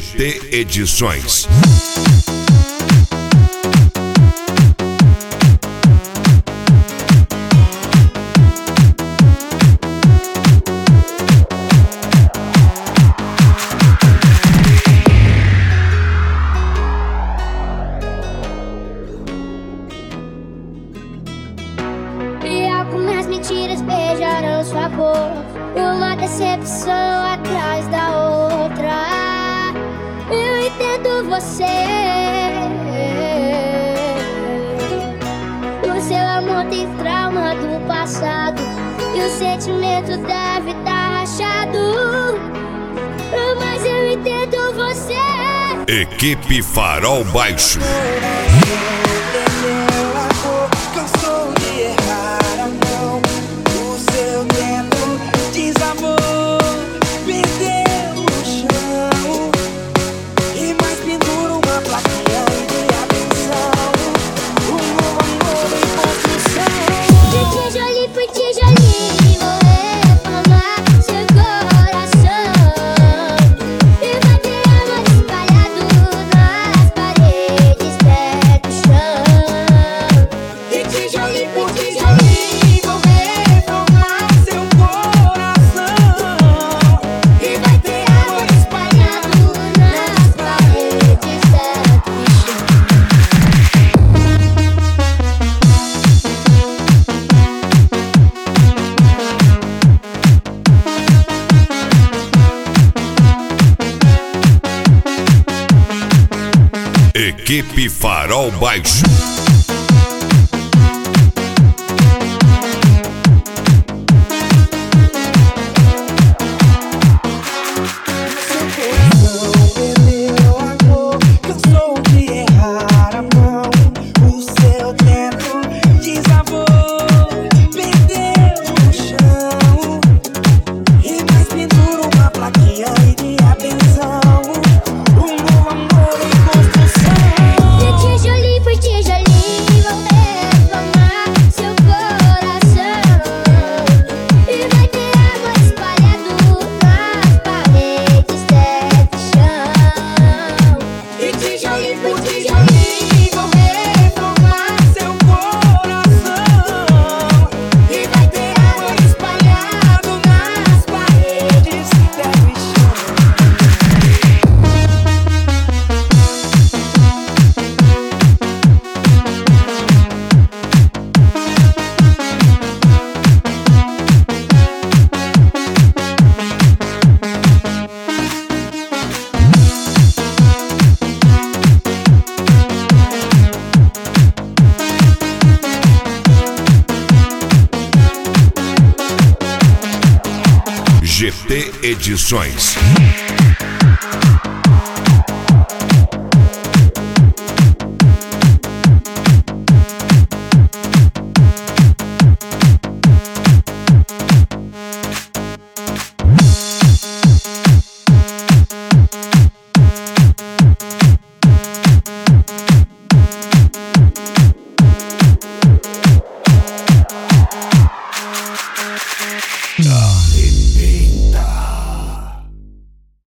GT Edições. Algumas mentiras beijarão sua boca, uma decepção atrás da outra. Eu entendo você. O seu amor tem trauma do passado e o sentimento deve estar rachado, mas eu entendo você. Equipe Farol Baixo. Equipe Farol Baixo. GT Edições.